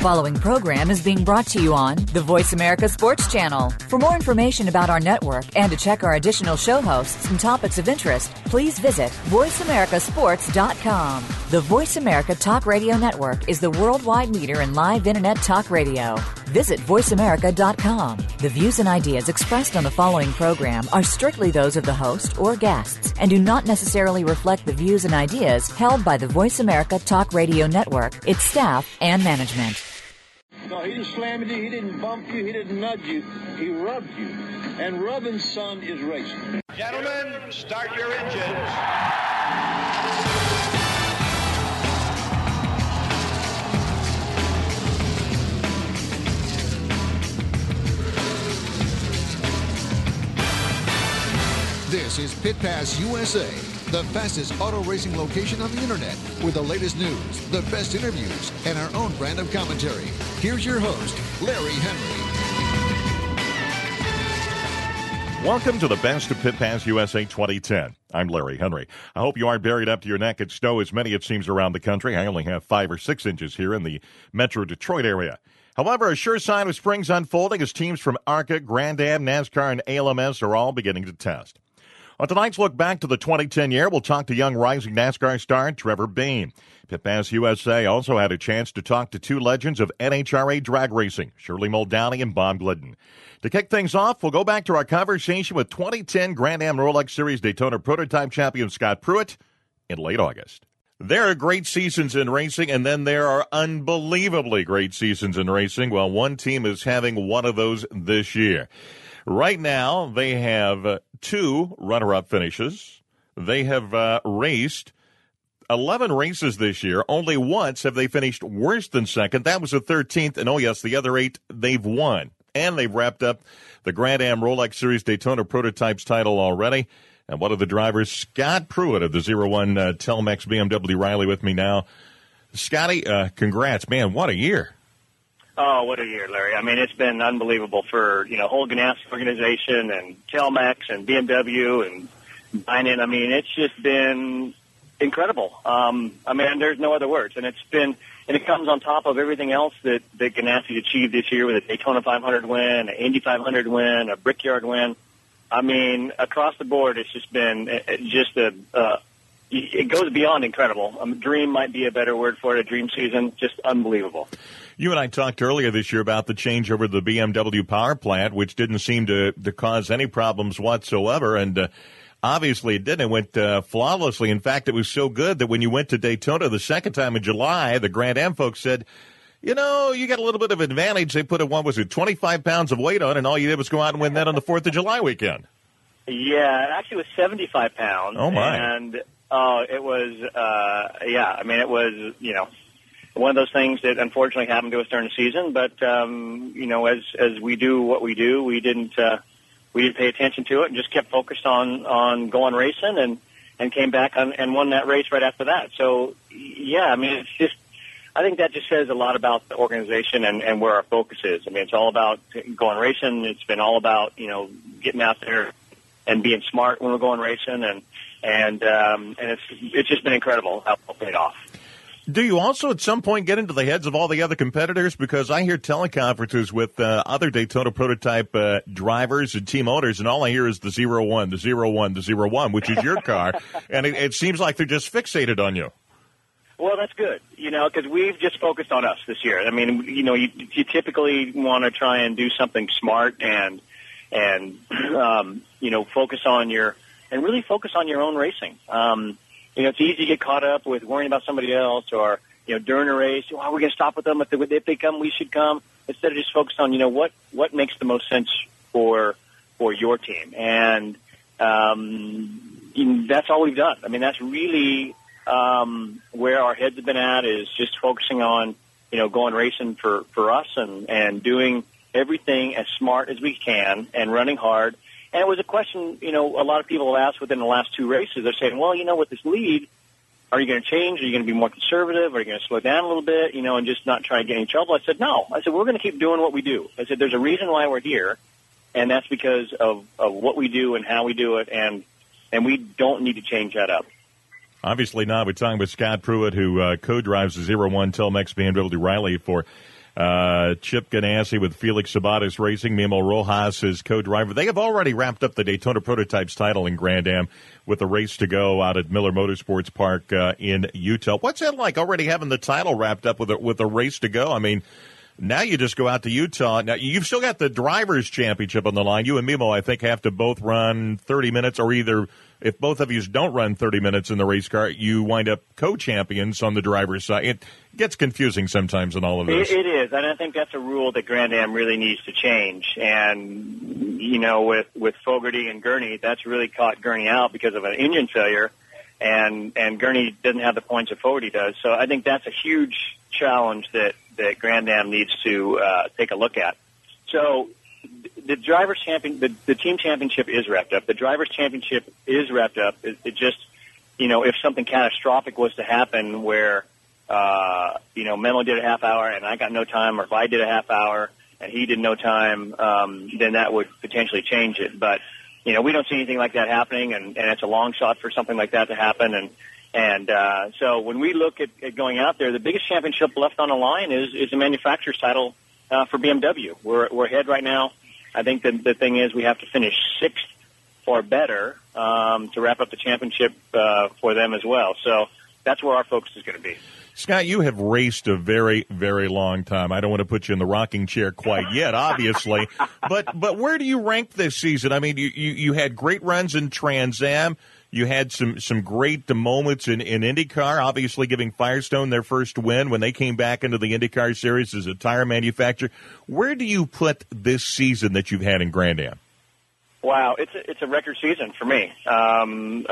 following program is being brought to you on the Voice America Sports Channel. For more information about our network and to check our additional show hosts and topics of interest, please visit voiceamericasports.com. The Voice America Talk Radio Network is the worldwide leader in live Internet talk radio. Visit voiceamerica.com. The views and ideas expressed on the following program are strictly those of the host or guests and do not necessarily reflect the views and ideas held by the Voice America Talk Radio Network, its staff, and management. No, he didn't slam you, he didn't bump you, he didn't nudge you, he rubbed you. And rubbing, son, is racing. Gentlemen, start your engines. This is Pit Pass USA, the fastest auto racing location on the internet with the latest news, the best interviews, and our own brand of commentary. Here's your host, Larry Henry. Welcome to the best of Pit Pass USA 2010. I'm Larry Henry. I hope you aren't buried up to your neck in snow, as many it seems around the country. I only have 5 or 6 inches here in the Metro Detroit area. However, a sure sign of spring's unfolding as teams from ARCA, Grand Am, NASCAR, and ALMS are all beginning to test. On tonight's look back to the 2010 year, we'll talk to young rising NASCAR star Trevor Bayne. Pit Pass USA also had a chance to talk to 2 legends of NHRA drag racing, Shirley Muldowney and Bob Glidden. To kick things off, we'll go back to our conversation with 2010 Grand Am Rolex Series Daytona Prototype champion Scott Pruitt in late August. There are great seasons in racing, and then there are unbelievably great seasons in racing. Well, one team is having one of those this year. Right now, they have 2 runner-up finishes. They have raced 11 races this year. Only once have they finished worse than second. That was the 13th, and oh yes, the other 8 they've won. And they've wrapped up the Grand Am Rolex Series Daytona Prototypes title already. And one of the drivers, Scott Pruitt of the 01 Telmex BMW Riley, with me now. Scotty, congrats. Man, what a year. Oh, what a year, Larry. I mean, it's been unbelievable for, whole Ganassi organization and Telmex and BMW and Bynum. I mean, it's just been incredible. There's no other words. And it comes on top of everything else that Ganassi achieved this year with a Daytona 500 win, an Indy 500 win, a Brickyard win. I mean, across the board, it's just been it goes beyond incredible. Dream might be a better word for it, a dream season, just unbelievable. You and I talked earlier this year about the changeover of the BMW power plant, which didn't seem to cause any problems whatsoever, and obviously it didn't. It went flawlessly. In fact, it was so good that when you went to Daytona the second time in July, the Grand Am folks said, you got a little bit of advantage. They put 25 pounds of weight on, and all you did was go out and win that on the 4th of July weekend. Yeah, it actually was 75 pounds. Oh, my. And it was, it was, one of those things that unfortunately happened to us during the season. But, as we do what we do, we didn't pay attention to it and just kept focused on going racing and came back and won that race right after that. So, yeah, it's just, I think that just says a lot about the organization and where our focus is. I mean, it's all about going racing. It's been all about, getting out there and being smart when we're going racing. And it's just been incredible how it paid off. Do you also at some point get into the heads of all the other competitors? Because I hear teleconferences with other Daytona prototype drivers and team owners, and all I hear is the 01, the 01, the 01, which is your car. And it seems like they're just fixated on you. Well, that's good, because we've just focused on us this year. I mean, you typically want to try and do something smart and focus on your own racing. It's easy to get caught up with worrying about somebody else or, during a race, we're going to stop with them. If they come, we should come. Instead of just focus on, what makes the most sense for your team. And that's all we've done. I mean, that's really where our heads have been at, is just focusing on, going racing for us and doing everything as smart as we can and running hard. And it was a question, a lot of people have asked within the last 2 races. They're saying, well, with this lead, are you going to change? Are you going to be more conservative? Are you going to slow down a little bit, and just not try to get any trouble? I said, no. I said, we're going to keep doing what we do. I said, there's a reason why we're here, and that's because of what we do and how we do it, and we don't need to change that up. Obviously not. We're talking with Scott Pruitt, who co-drives the 01 Telmex BMW Riley for Chip Ganassi with Felix Sabates Racing, Memo Rojas is co-driver. They have already wrapped up the Daytona Prototypes title in Grand Am with a race to go out at Miller Motorsports Park in Utah. What's that like, already having the title wrapped up with a race to go? I mean, now you just go out to Utah. Now, you've still got the Drivers' Championship on the line. You and Memo, I think, have to both run 30 minutes, or either, if both of you don't run 30 minutes in the race car, you wind up co-champions on the driver's side. It gets confusing sometimes in all of this. It is, and I think that's a rule that Grand Am really needs to change. And, you know, with Fogarty and Gurney, that's really caught Gurney out because of an engine failure, and Gurney doesn't have the points that Fogarty does. So I think that's a huge challenge that Grand Am needs to take a look at. So the drivers' the team championship is wrapped up. The drivers' championship is wrapped up. It just, you know, if something catastrophic was to happen where, you know, Memo did a half hour and I got no time, or if I did a half hour and he did no time, then that would potentially change it. But, you know, we don't see anything like that happening, and it's a long shot for something like that to happen. And so when we look at going out there, the biggest championship left on the line is the manufacturer's title for BMW. We're ahead right now. I think the thing is we have to finish sixth or better to wrap up the championship for them as well. So that's where our focus is going to be. Scott, you have raced a very, very long time. I don't want to put you in the rocking chair quite yet, obviously. But where do you rank this season? I mean, you had great runs in Trans Am. You had some great moments in IndyCar, obviously giving Firestone their first win when they came back into the IndyCar series as a tire manufacturer. Where do you put this season that you've had in Grand Am? Wow, it's a record season for me. I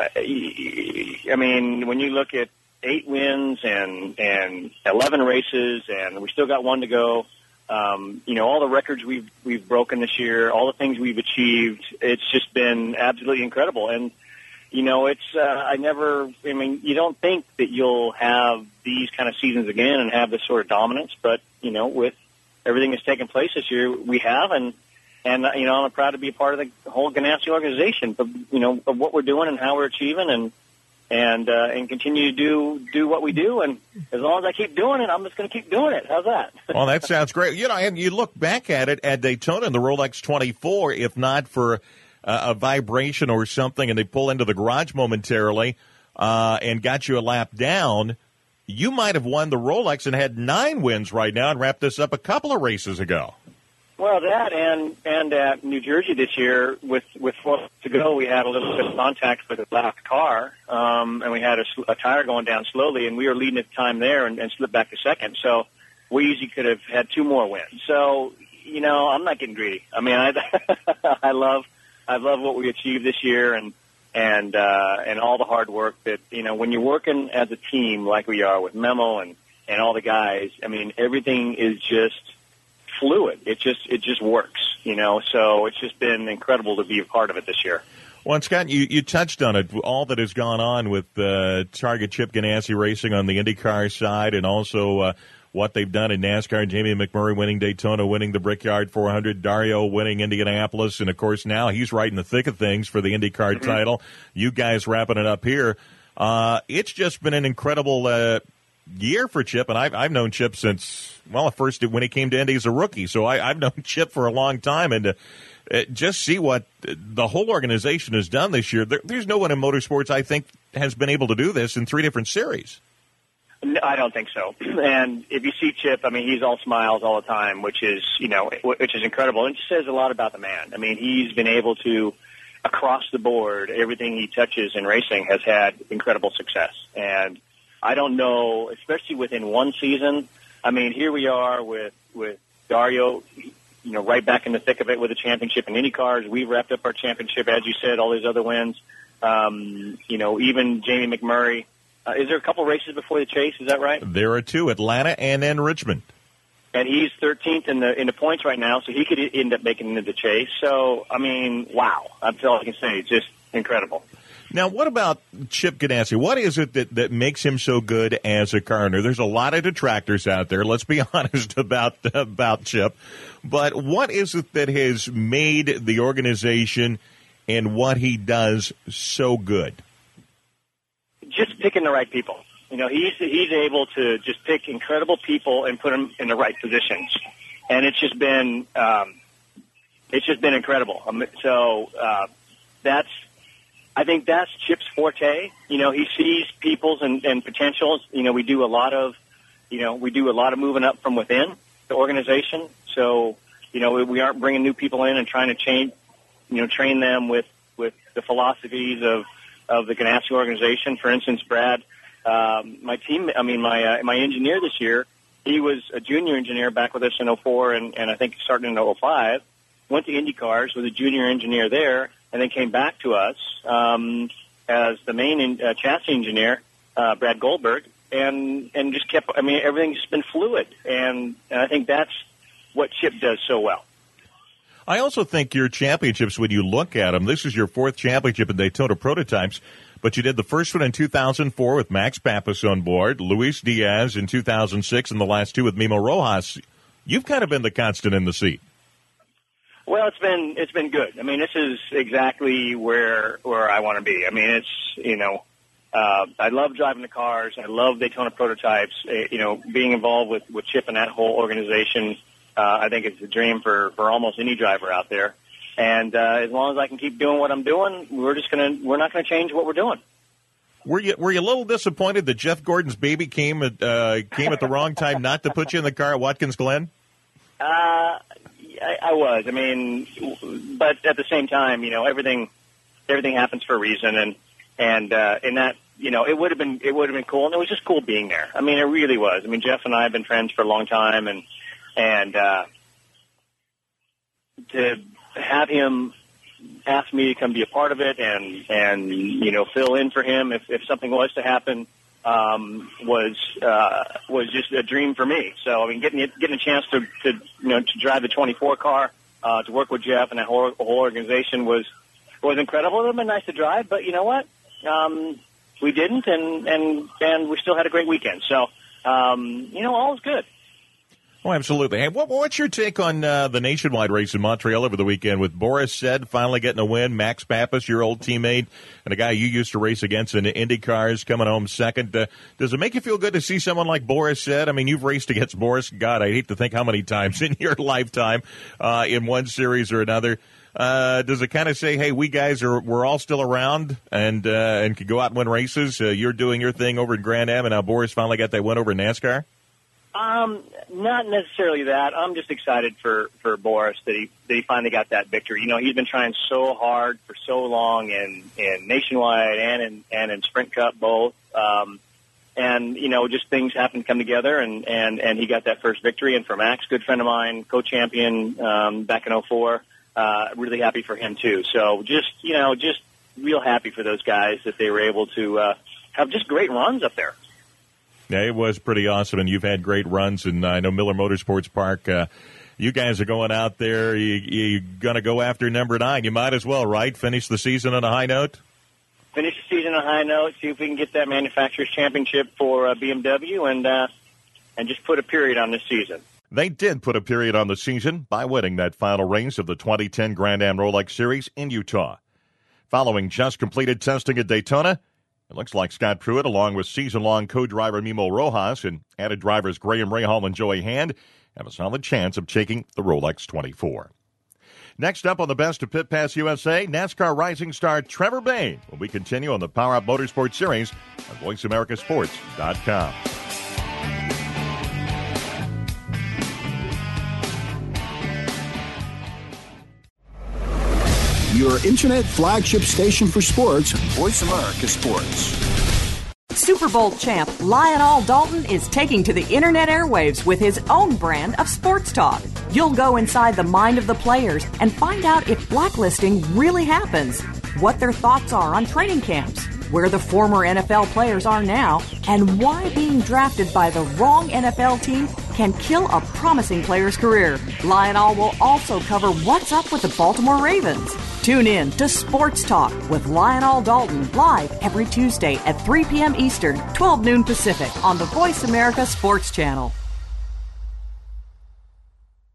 mean, when you look at 8 wins and 11 races, and we still got one to go. You know, all the records we've broken this year, all the things we've achieved, it's just been absolutely incredible. And you know, I mean, you don't think that you'll have these kind of seasons again and have this sort of dominance, but, you know, with everything that's taken place this year, we have, and you know, I'm proud to be a part of the whole Ganassi organization, but, you know, of what we're doing and how we're achieving, and continue to do what we do, and as long as I keep doing it, I'm just going to keep doing it. How's that? Well, that sounds great. You know, and you look back at it at Daytona in the Rolex 24, if not for a vibration or something, and they pull into the garage momentarily and got you a lap down, you might have won the Rolex and had 9 wins right now and wrapped this up a couple of races ago. Well, that and at New Jersey this year, with 4 to go, we had a little bit of contact with the last car, and we had a tire going down slowly, and we were leading at the time there and slipped back to second. So we easily could have had 2 more wins. So, you know, I'm not getting greedy. I mean, I love what we achieved this year, and all the hard work that, you know, when you're working as a team like we are with Memo and all the guys, I mean, everything is just fluid. It just works, you know, so it's just been incredible to be a part of it this year. Well, and Scott, you touched on it, all that has gone on with Target Chip Ganassi Racing on the IndyCar side, and also what they've done in NASCAR. Jamie McMurray winning Daytona, winning the Brickyard 400, Dario winning Indianapolis, and, of course, now he's right in the thick of things for the IndyCar title. You guys wrapping it up here. It's just been an incredible year for Chip, and I've known Chip since, well, first when he came to Indy as a rookie, so I've known Chip for a long time, and just see what the whole organization has done this year. There's no one in motorsports, I think, has been able to do this in 3 different series. No, I don't think so. And if you see Chip, I mean, he's all smiles all the time, which is incredible. And it says a lot about the man. I mean, he's been able to, across the board, everything he touches in racing has had incredible success. And I don't know, especially within one season. I mean, here we are with Dario, you know, right back in the thick of it with a championship in IndyCars. We've wrapped up our championship, as you said, all these other wins. You know, even Jamie McMurray. Is there a couple races before the Chase? Is that right? There are 2, Atlanta and then Richmond. And he's 13th in the points right now, so he could end up making it into the Chase. So, I mean, wow. That's all I can say. Just incredible. Now, what about Chip Ganassi? What is it that makes him so good as a car owner? There's a lot of detractors out there. Let's be honest about Chip. But what is it that has made the organization and what he does so good? Just picking the right people. he's able to just pick incredible people and put them in the right positions, and it's just been incredible. I think that's Chip's forte. He sees people's and potentials. We do a lot of moving up from within the organization. So, we aren't bringing new people in and trying to train them with the philosophies of the Ganassi organization. For instance, Brad, my engineer this year, he was a junior engineer back with us in 04 and I think starting in 05, went to IndyCars, was a junior engineer there, and then came back to us as the main chassis engineer, Brad Goldberg, and just kept, everything's just been fluid, and I think that's what Chip does so well. I also think your championships, when you look at them, this is your fourth championship in Daytona Prototypes, but you did the first one in 2004 with Max Pappas on board, Luis Diaz in 2006, and the last two with Mimo Rojas. You've kind of been the constant in the seat. Well, it's been good. This is exactly where I want to be. I love driving the cars. I love Daytona Prototypes. Being involved with Chip and that whole organization, I think it's a dream for almost any driver out there. And as long as I can keep doing what I'm doing, we're not going to change what we're doing. Were you a little disappointed that Jeff Gordon's baby came at the wrong time, not to put you in the car at Watkins Glen? I was. But at the same time, everything happens for a reason, and in that, it would have been cool, and it was just cool being there. It really was. Jeff and I have been friends for a long time, and to have him ask me to come be a part of it and fill in for him if something was to happen was just a dream for me. So getting a chance to drive the 24 car, to work with Jeff and that whole organization was incredible. It would have been nice to drive, but you know what? We didn't, and we still had a great weekend. So all is good. Oh, absolutely. Hey, what's your take on the nationwide race in Montreal over the weekend with Boris Said finally getting a win, Max Pappas, your old teammate, and a guy you used to race against in IndyCars, coming home second? Does it make you feel good to see someone like Boris Said? You've raced against Boris, God, I hate to think how many times in your lifetime in one series or another. Does it kind of say, hey, we're all still around and can go out and win races? You're doing your thing over in Grand Am, and now Boris finally got that win over in NASCAR? Not necessarily that. I'm just excited for Boris that he finally got that victory. He's been trying so hard for so long in Nationwide and in Sprint Cup both. And just things happen to come together and he got that first victory. And for Max, good friend of mine, co-champion, back in 04, really happy for him too. So just real happy for those guys that they were able to, have just great runs up there. Yeah, it was pretty awesome, and you've had great runs, and I know Miller Motorsports Park, you guys are going out there, you're going to go after number 9. You might as well, right? Finish the season on a high note? Finish the season on a high note, see if we can get that Manufacturers' Championship for BMW, and just put a period on this season. They did put a period on the season by winning that final race of the 2010 Grand Am Rolex Series in Utah. Following just completed testing at Daytona, it looks like Scott Pruitt, along with season-long co-driver Mimo Rojas and added drivers Graham Rahal and Joey Hand, have a solid chance of taking the Rolex 24. Next up on the Best of Pit Pass USA, NASCAR rising star Trevor Bayne, when we continue on the Power Up Motorsports Series on VoiceAmericaSports.com. Your internet flagship station for sports, Voice America Sports. Super Bowl champ Lionel Dalton is taking to the internet airwaves with his own brand of sports talk. You'll go inside the mind of the players and find out if blacklisting really happens, what their thoughts are on training camps, where the former NFL players are now, and why being drafted by the wrong NFL team can kill a promising player's career. Lionel will also cover what's up with the Baltimore Ravens. Tune in to Sports Talk with Lionel Dalton live every Tuesday at 3 p.m. Eastern, 12 noon Pacific on the Voice America Sports Channel.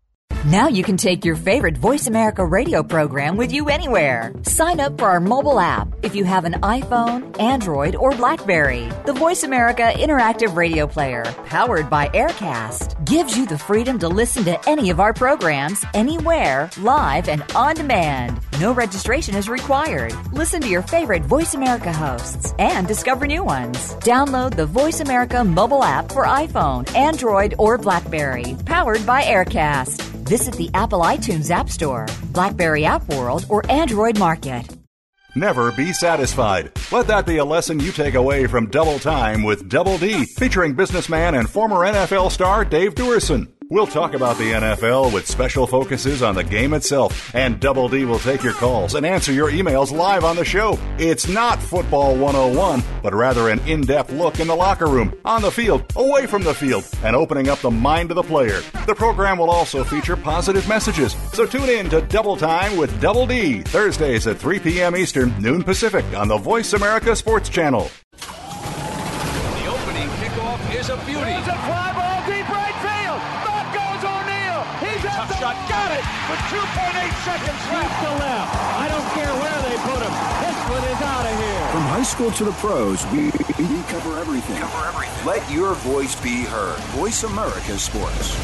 Now you can take your favorite Voice America radio program with you anywhere. Sign up for our mobile app if you have an iPhone, Android, or BlackBerry. The Voice America Interactive Radio Player, powered by Aircast, gives you the freedom to listen to any of our programs, anywhere, live and on demand. No registration is required. Listen to your favorite Voice America hosts and discover new ones. Download the Voice America mobile app for iPhone, Android, or BlackBerry, powered by Aircast. Visit the Apple iTunes App Store, BlackBerry App World, or Android Market. Never be satisfied. Let that be a lesson you take away from Double Time with Double D, featuring businessman and former NFL star Dave Duerson. We'll talk about the NFL with special focuses on the game itself, and Double D will take your calls and answer your emails live on the show. It's not Football 101, but rather an in-depth look in the locker room, on the field, away from the field, and opening up the mind of the player. The program will also feature positive messages, so tune in to Double Time with Double D, Thursdays at 3 p.m. Eastern, noon Pacific, on the Voice America Sports Channel. The opening kickoff is a beauty. It's a fly ball deep right field. Back goes O'Neal. He's at the Shot, got it with 2.8 seconds left. to left. I don't care where they put him. This one is out of here. From high school to the pros, we cover everything. Let your voice be heard. Voice America Sports.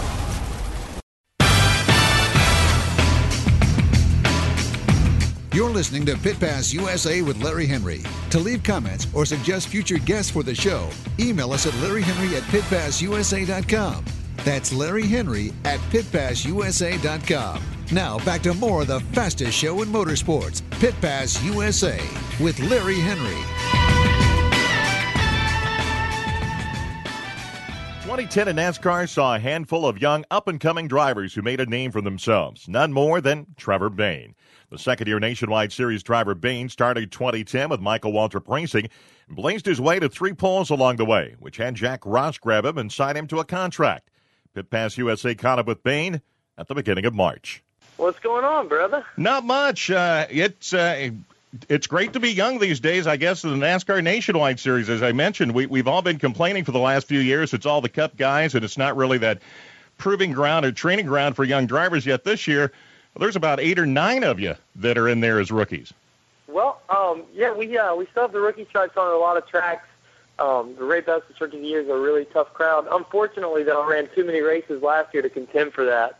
You're listening to Pit Pass USA with Larry Henry. To leave comments or suggest future guests for the show, email us at larryhenry@pitpassusa.com. That's Larry Henry at pitpassusa.com. Now back to more of the fastest show in motorsports, Pit Pass USA with Larry Henry. 2010 in NASCAR saw a handful of young up-and-coming drivers who made a name for themselves. None more than Trevor Bayne. The second-year Nationwide Series driver Bayne started 2010 with Michael Waltrip Racing and blazed his way to 3 poles along the way, which had Jack Ross grab him and sign him to a contract. Pit Pass USA caught up with Bayne at the beginning of March. What's going on, brother? Not much. It's great to be young these days, I guess, in the NASCAR Nationwide Series. As I mentioned, we've all been complaining for the last few years. It's all the Cup guys, and it's not really that proving ground or training ground for young drivers yet this year. Well, there's about 8 or 9 of you that are in there as rookies. Well, we still have the rookie stripes on a lot of tracks. The Ray Bestis Rookie of the Year is a really tough crowd. Unfortunately, though, I ran too many races last year to contend for that.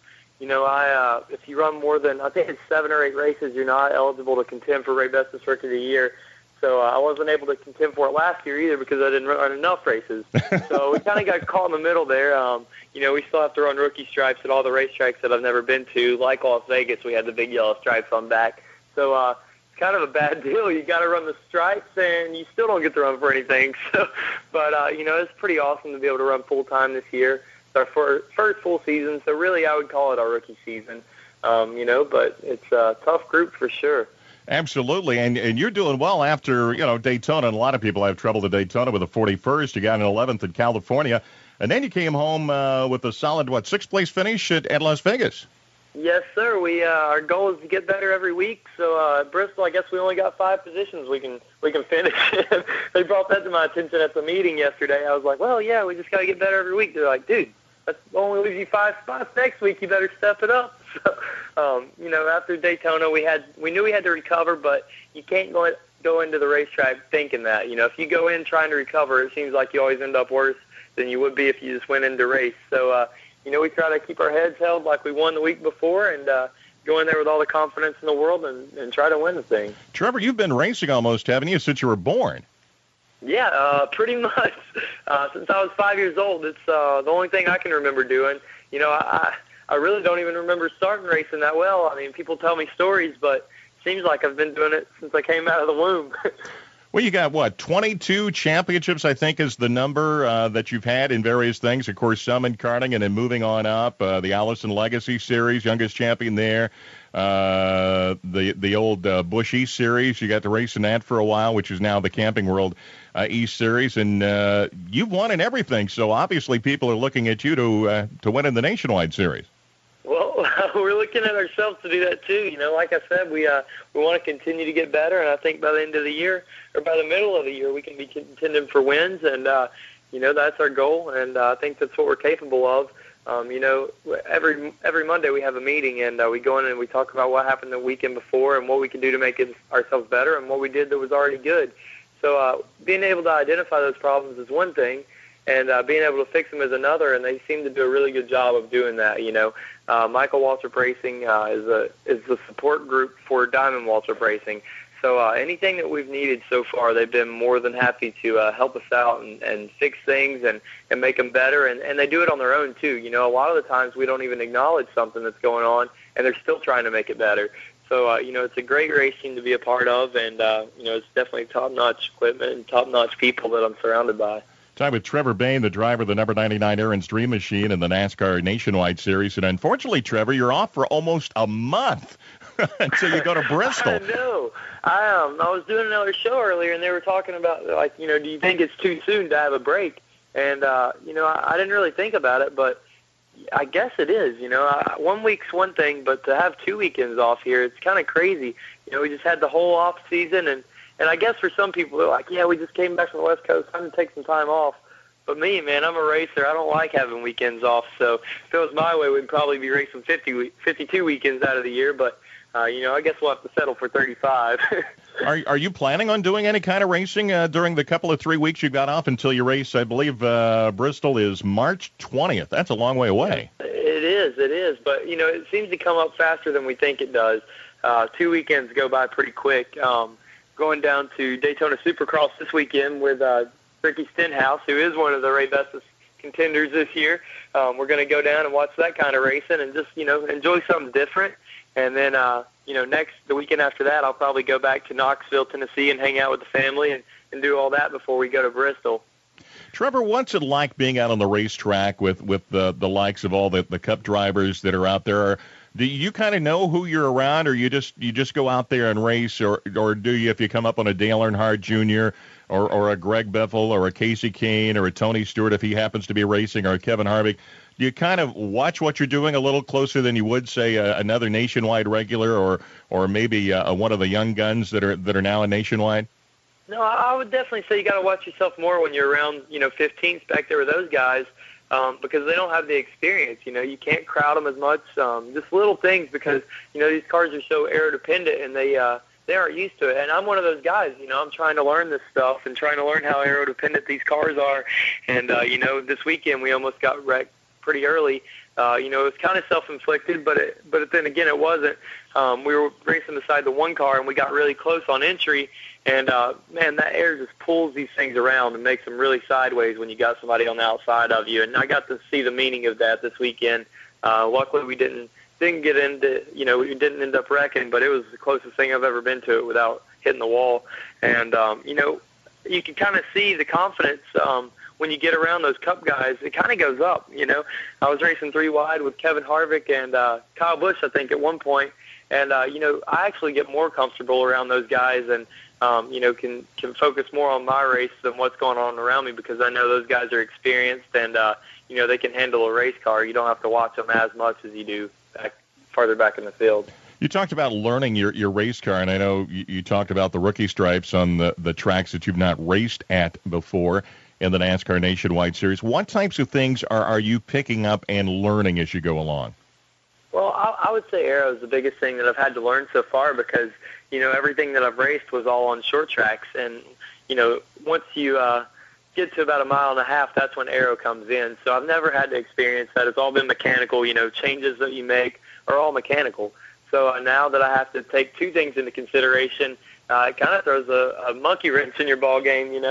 If you run more than, I think it's 7 or 8 races, you're not eligible to contend for Ray Bestis Rookie of the Year. So I wasn't able to contend for it last year either because I didn't run enough races. So we kind of got caught in the middle there. We still have to run rookie stripes at all the racetracks that I've never been to. Like Las Vegas, we had the big yellow stripes on back. So it's kind of a bad deal. You got to run the stripes, and you still don't get to run for anything. So, but it's pretty awesome to be able to run full time this year. It's our first full season, so really I would call it our rookie season. But it's a tough group for sure. Absolutely, and you're doing well after, Daytona, and a lot of people have trouble at Daytona with a 41st. You got an 11th in California, and then you came home with a solid, 6th place finish at Las Vegas. Yes, sir. We our goal is to get better every week. So at Bristol, I guess we only got 5 positions we can finish. They brought that to my attention at the meeting yesterday. I was like, well, yeah, we just got to get better every week. They're like, dude, that only leaves you 5 spots next week. You better step it up. So, after Daytona, we knew we had to recover, but you can't go into the racetrack thinking that. If you go in trying to recover, it seems like you always end up worse than you would be if you just went into race. So, we try to keep our heads held like we won the week before and go in there with all the confidence in the world and try to win the thing. Trevor, you've been racing almost, haven't you, since you were born? Yeah, pretty much. Since I was 5 years old, it's the only thing I can remember doing. I really don't even remember starting racing that well. I mean, people tell me stories, but it seems like I've been doing it since I came out of the womb. Well, you got, 22 championships, I think, is the number that you've had in various things. Of course, some in karting and then moving on up. The Allison Legacy Series, youngest champion there. The old Busch East Series, you got to race in that for a while, which is now the Camping World East Series. And you've won in everything, so obviously people are looking at you to win in the Nationwide Series. Well, we're looking at ourselves to do that too. Like I said, we want to continue to get better, and I think by the end of the year or by the middle of the year, we can be contending for wins, and that's our goal, and I think that's what we're capable of. Every Monday we have a meeting, and we go in and we talk about what happened the weekend before and what we can do to make ourselves better and what we did that was already good. So being able to identify those problems is one thing, and being able to fix them is another, and they seem to do a really good job of doing that. Michael Waltrip Racing is the support group for Diamond Waltrip Racing. So anything that we've needed so far, they've been more than happy to help us out and fix things and make them better. And they do it on their own, too. A lot of the times we don't even acknowledge something that's going on, and they're still trying to make it better. So, it's a great racing to be a part of, and, it's definitely top-notch equipment and top-notch people that I'm surrounded by. Time with Trevor Bayne, the driver of the number 99 Aaron's Dream Machine in the NASCAR Nationwide Series. And unfortunately, Trevor, you're off for almost a month until you go to Bristol. I know. I was doing another show earlier, and they were talking about, do you think it's too soon to have a break? And, I didn't really think about it, but I guess it is. 1 week's one thing, but to have 2 weekends off here, it's kind of crazy. We just had the whole off season, and I guess for some people, they're like, yeah, we just came back from the West Coast, time to take some time off. But me, man, I'm a racer. I don't like having weekends off. So if it was my way, we'd probably be racing 52 weekends out of the year. But, I guess we'll have to settle for 35. Are you planning on doing any kind of racing during the couple of 3 weeks you got off until you race? I believe Bristol is March 20th. That's a long way away. It is. But, it seems to come up faster than we think it does. 2 weekends go by pretty quick. Going down to Daytona Supercross this weekend with Ricky Stenhouse, who is one of the Ray Bestis contenders this year. We're going to go down and watch that kind of racing and just, enjoy something different. And then, the weekend after that, I'll probably go back to Knoxville, Tennessee, and hang out with the family and do all that before we go to Bristol. Trevor, what's it like being out on the racetrack with the likes of all the Cup drivers that are out there? Do you kind of know who you're around, or you just go out there and race, or do you, if you come up on a Dale Earnhardt Jr. or a Greg Biffle or a Casey Kane or a Tony Stewart if he happens to be racing, or a Kevin Harvick? Do you kind of watch what you're doing a little closer than you would, say, another Nationwide regular or maybe one of the young guns that are now in Nationwide? No, I would definitely say you got to watch yourself more when you're around 15th back there with those guys. Because they don't have the experience, you can't crowd them as much. Just little things because these cars are so aero dependent and they aren't used to it. And I'm one of those guys. I'm trying to learn this stuff and trying to learn how aero dependent these cars are. And this weekend we almost got wrecked pretty early. It was kind of self-inflicted, but then again it wasn't. We were racing beside the one car and we got really close on entry. And, man, that air just pulls these things around and makes them really sideways when you got somebody on the outside of you. And I got to see the meaning of that this weekend. Luckily, we didn't get into, we didn't end up wrecking, but it was the closest thing I've ever been to it without hitting the wall. And, you can kind of see the confidence when you get around those Cup guys. It kind of goes up, I was racing 3 wide with Kevin Harvick and Kyle Busch, I think, at one point. And, I actually get more comfortable around those guys and, can focus more on my race than what's going on around me because I know those guys are experienced and, they can handle a race car. You don't have to watch them as much as you do farther back in the field. You talked about learning your race car, and I know you talked about the rookie stripes on the tracks that you've not raced at before in the NASCAR Nationwide Series. What types of things are you picking up and learning as you go along? Well, I would say aero is the biggest thing that I've had to learn so far because, everything that I've raced was all on short tracks. And, once you get to about 1.5 miles, that's when aero comes in. So I've never had to experience that. It's all been mechanical. Changes that you make are all mechanical. So now that I have to take 2 things into consideration, it kind of throws a monkey wrench in your ball game, You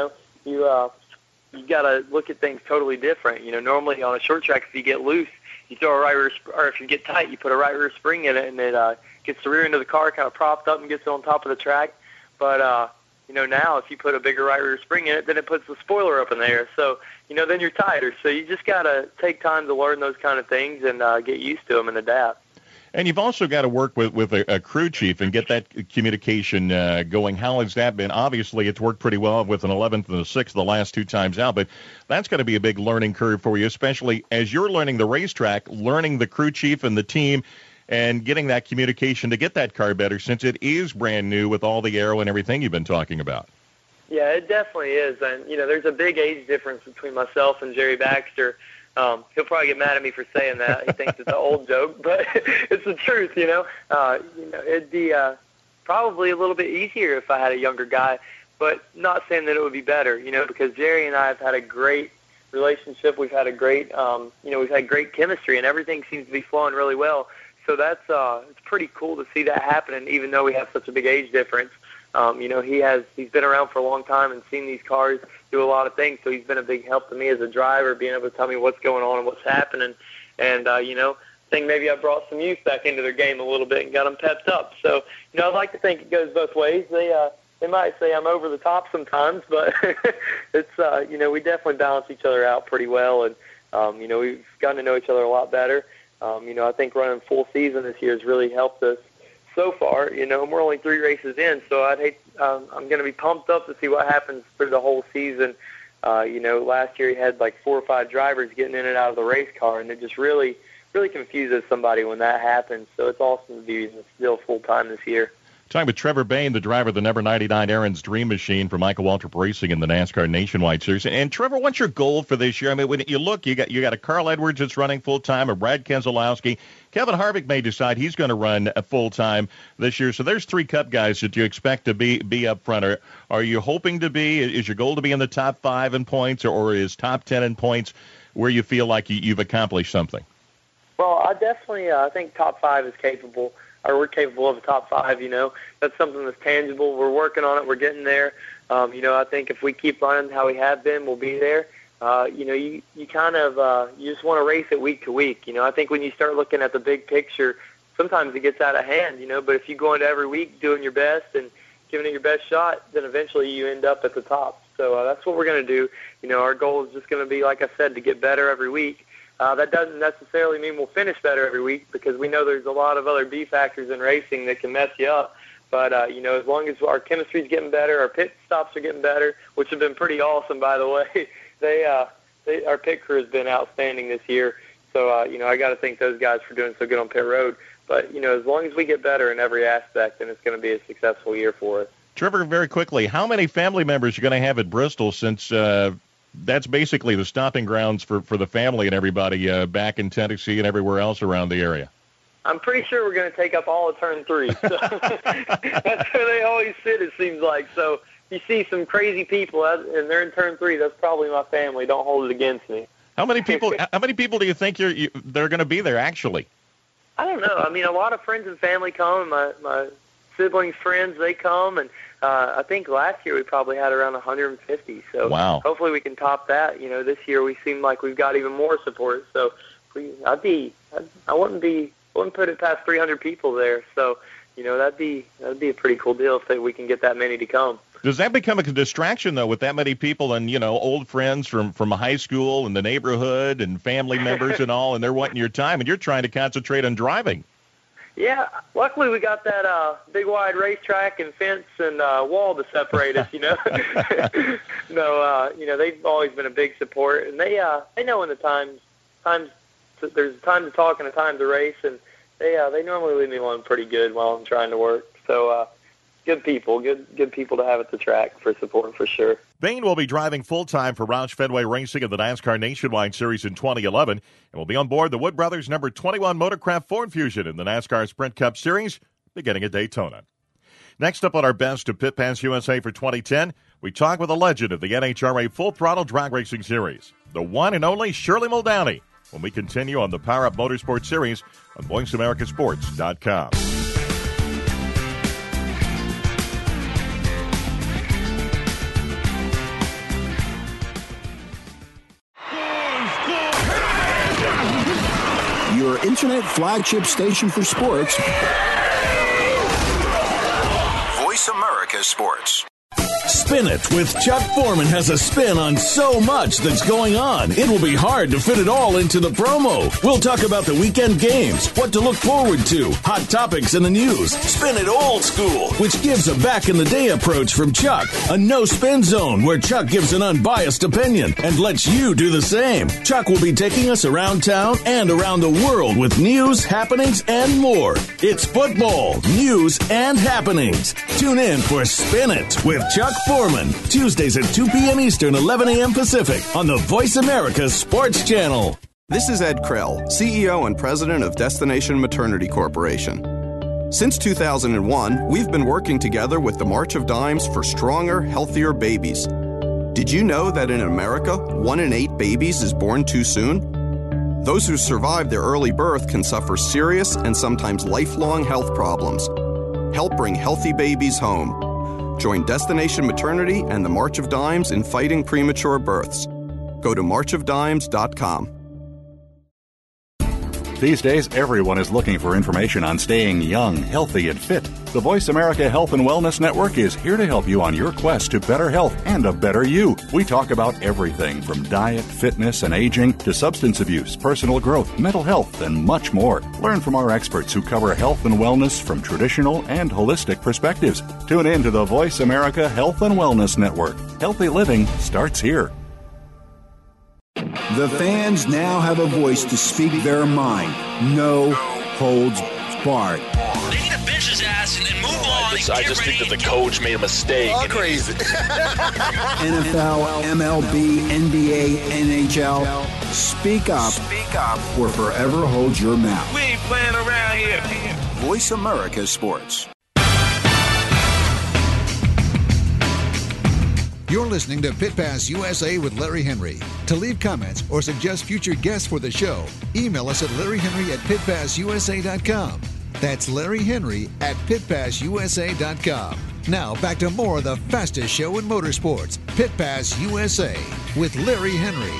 got to look at things totally different. Normally on a short track, if you get loose, you throw a right rear, or if you get tight, you put a right rear spring in it, and it gets the rear end of the car kind of propped up and gets on top of the track. But now if you put a bigger right rear spring in it, then it puts the spoiler up in the air. So then you're tighter. So you just got to take time to learn those kind of things and get used to them and adapt. And you've also got to work with a crew chief and get that communication going. How has that been? Obviously, it's worked pretty well with an 11th and a 6th the last 2 times out, but that's going to be a big learning curve for you, especially as you're learning the racetrack, learning the crew chief and the team, and getting that communication to get that car better since it is brand new with all the aero and everything you've been talking about. Yeah, it definitely is. And, there's a big age difference between myself and Jerry Baxter. He'll probably get mad at me for saying that. He thinks it's an old joke, but it's the truth, it'd be probably a little bit easier if I had a younger guy, but not saying that it would be better, because Jerry and I have had a great relationship. We've had a great, we've had great chemistry, and everything seems to be flowing really well. So that's it's pretty cool to see that happening, even though we have such a big age difference. He's been around for a long time and seen these cars do a lot of things, so he's been a big help to me as a driver, being able to tell me what's going on and what's happening. And, I think maybe I brought some youth back into their game a little bit and got them pepped up. So, I'd like to think it goes both ways. They might say I'm over the top sometimes, but it's, we definitely balance each other out pretty well. And, we've gotten to know each other a lot better. I think running full season this year has really helped us so far. We're only 3 races in, so I'm going to be pumped up to see what happens through the whole season. Last year he had like 4 or 5 drivers getting in and out of the race car, and it just really confuses somebody when that happens. So it's awesome to be still full-time this year. Talking with Trevor Bayne, the driver of the number 99 Aaron's Dream Machine for Michael Waltrip Racing in the NASCAR Nationwide Series. And Trevor, what's your goal for this year? I mean, when you look, you got a Carl Edwards that's running full time, a Brad Keselowski. Kevin Harvick may decide he's going to run full time this year. So there's 3 Cup guys that you expect to be up front. Are you hoping to be? Is your goal to be in the top 5 in points, or is top 10 in points where you feel like you've accomplished something? Well, I definitely I think top 5 is capable. Or we're capable of a top 5, That's something that's tangible. We're working on it. We're getting there. I think if we keep running how we have been, we'll be there. You kind of you just want to race it week to week. I think when you start looking at the big picture, sometimes it gets out of hand, But if you go into every week doing your best and giving it your best shot, then eventually you end up at the top. So that's what we're going to do. Our goal is just going to be, like I said, to get better every week. That doesn't necessarily mean we'll finish better every week, because we know there's a lot of other B factors in racing that can mess you up. But, as long as our chemistry's getting better, our pit stops are getting better, which have been pretty awesome, by the way. Our pit crew has been outstanding this year. So, I got to thank those guys for doing so good on pit road. But, as long as we get better in every aspect, then it's going to be a successful year for us. Trevor, very quickly, how many family members are you going to have at Bristol, since that's basically the stomping grounds for the family and everybody back in Tennessee and everywhere else around the area? I'm pretty sure we're going to take up all of Turn 3. So that's where they always sit, it seems like. So you see some crazy people, and they're in Turn 3. That's probably my family. Don't hold it against me. How many people do you think they're going to be there, actually? I don't know. I mean, a lot of friends and family come. My siblings' friends, they come, and I think last year we probably had around 150. So wow. Hopefully we can top that. This year we seem like we've got even more support. So I wouldn't put it past 300 people there. So that'd be a pretty cool deal if we can get that many to come. Does that become a distraction, though, with that many people and, old friends from high school and the neighborhood and family members and all, and they're wanting your time, and you're trying to concentrate on driving? Yeah, luckily we got that big wide racetrack and fence and wall to separate us, No, they've always been a big support, and they know when the times there's a time to talk and a time to race, and they normally leave me alone pretty good while I'm trying to work. So good people to have at the track for support, for sure. Bayne will be driving full-time for Roush Fenway Racing in the NASCAR Nationwide Series in 2011 and will be on board the Wood Brothers number 21 Motorcraft Ford Fusion in the NASCAR Sprint Cup Series beginning at Daytona. Next up on our Best of Pit Pass USA for 2010, we talk with a legend of the NHRA Full Throttle Drag Racing Series, the one and only Shirley Muldowney, when we continue on the Power Up Motorsports Series on VoiceAmericaSports.com. Your internet flagship station for sports. Voice America Sports. Spin It with Chuck Foreman has a spin on so much that's going on. It will be hard to fit it all into the promo. We'll talk about the weekend games, what to look forward to, hot topics in the news. Spin It old school, which gives a back-in-the-day approach from Chuck. A no-spin zone where Chuck gives an unbiased opinion and lets you do the same. Chuck will be taking us around town and around the world with news, happenings, and more. It's football, news, and happenings. Tune in for Spin It with Chuck Foreman, Tuesdays at 2 p.m. Eastern, 11 a.m. Pacific on the Voice America Sports Channel. This is Ed Krell, CEO and President of Destination Maternity Corporation. Since 2001, we've been working together with the March of Dimes for stronger, healthier babies. Did you know that in America, 1 in 8 babies is born too soon? Those who survive their early birth can suffer serious and sometimes lifelong health problems. Help bring healthy babies home. Join Destination Maternity and the March of Dimes in fighting premature births. Go to marchofdimes.com. These days, everyone is looking for information on staying young, healthy, and fit. The Voice America Health and Wellness Network is here to help you on your quest to better health and a better you. We talk about everything from diet, fitness, and aging to substance abuse, personal growth, mental health, and much more. Learn from our experts who cover health and wellness from traditional and holistic perspectives. Tune in to the Voice America Health and Wellness Network. Healthy living starts here. The fans now have a voice to speak their mind. No holds barred. They need to bench his ass and then move on. I just think that the coach made a mistake. All crazy. NFL, MLB, NBA, NHL. Speak up. Speak up or forever hold your mouth. We ain't playing around here. Voice America Sports. You're listening to Pit Pass USA with Larry Henry. To leave comments or suggest future guests for the show, email us at larryhenry@pitpassusa.com. That's Larry Henry at pitpassusa.com. Now back to more of the fastest show in motorsports, Pit Pass USA with Larry Henry.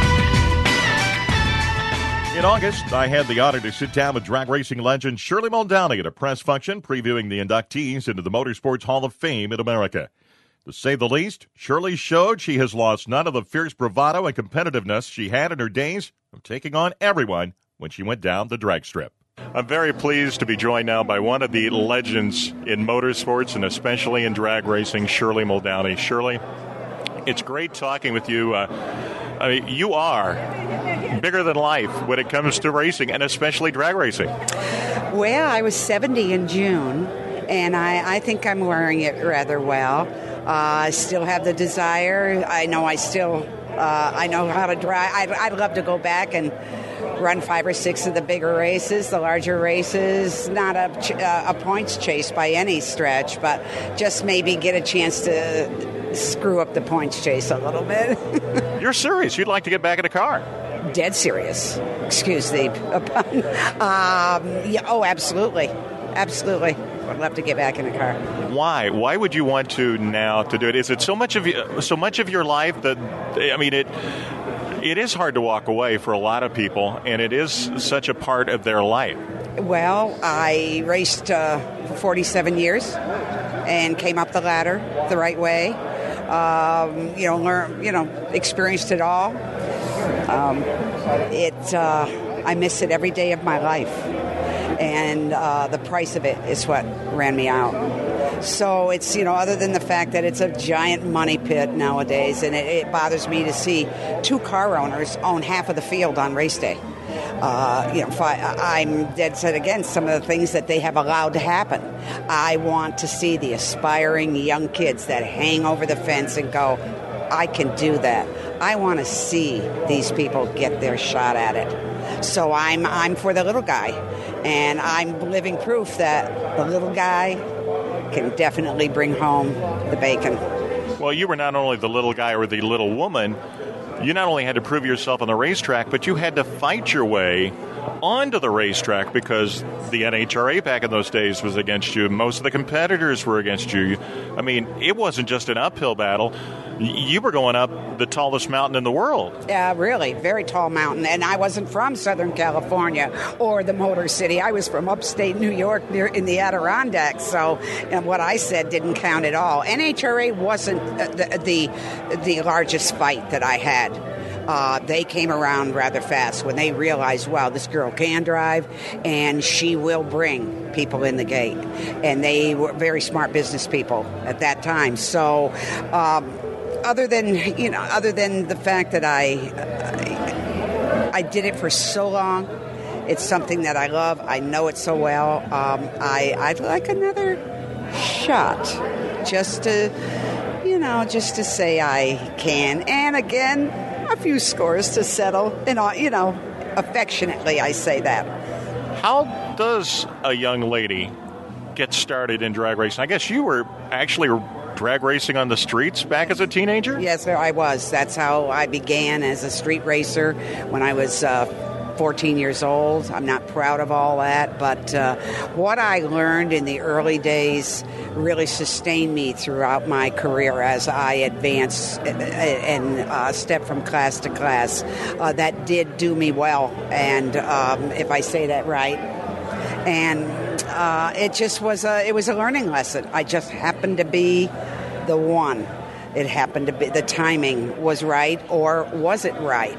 In August, I had the honor to sit down with drag racing legend Shirley Muldowney at a press function previewing the inductees into the Motorsports Hall of Fame in America. To say the least, Shirley showed she has lost none of the fierce bravado and competitiveness she had in her days of taking on everyone when she went down the drag strip. I'm very pleased to be joined now by one of the legends in motorsports and especially in drag racing, Shirley Muldowney. Shirley, it's great talking with you. You are bigger than life when it comes to racing and especially drag racing. Well, I was 70 in June, and I think I'm wearing it rather well. I still have the desire. I know I know how to drive. I'd love to go back and run 5 or 6 of the bigger races, the larger races. Not a points chase by any stretch, but just maybe get a chance to screw up the points chase a little bit. You're serious? You'd like to get back in a car? Dead serious. Excuse the pun. Absolutely. Absolutely. I'd love to get back in a car. Why? Why would you want to now to do it? Is it so much of your life that, I mean, it is hard to walk away for a lot of people, and it is such a part of their life. Well, I raced for 47 years and came up the ladder the right way. Experienced it all. I miss it every day of my life. And the price of it is what ran me out. So it's, other than the fact that it's a giant money pit nowadays, and it bothers me to see 2 car owners own half of the field on race day. I'm dead set against some of the things that they have allowed to happen. I want to see the aspiring young kids that hang over the fence and go, I can do that. I want to see these people get their shot at it. So I'm for the little guy, and I'm living proof that the little guy can definitely bring home the bacon. Well, you were not only the little guy or the little woman. You not only had to prove yourself on the racetrack, but you had to fight your way onto the racetrack because the NHRA back in those days was against you. Most of the competitors were against you. I mean, it wasn't just an uphill battle. You were going up the tallest mountain in the world. Yeah, really, very tall mountain. And I wasn't from Southern California or the Motor City. I was from upstate New York near in the Adirondacks. So what I said didn't count at all. NHRA wasn't the largest fight that I had. They came around rather fast when they realized, wow, this girl can drive and she will bring people in the gate. And they were very smart business people at that time. So other than the fact that I did it for so long, it's something that I love. I know it so well. I'd like another shot just to say I can. And again, a few scores to settle, affectionately, I say that. How does a young lady get started in drag racing? I guess you were actually drag racing on the streets back as a teenager? Yes, I was. That's how I began as a street racer when I was 14 years old. I'm not proud of all that, but what I learned in the early days really sustained me throughout my career as I advanced and stepped from class to class. That did do me well, and if I say that right. And it just was a learning lesson. I just happened to be the one. It happened to be the timing was right, or was it right?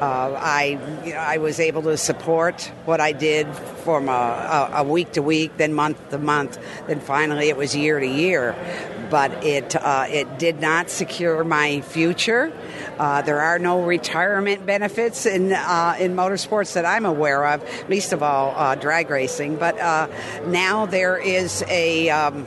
I was able to support what I did from a week to week, then month to month, then finally it was year to year. But it did not secure my future. There are no retirement benefits in motorsports that I'm aware of, least of all drag racing. But now there's a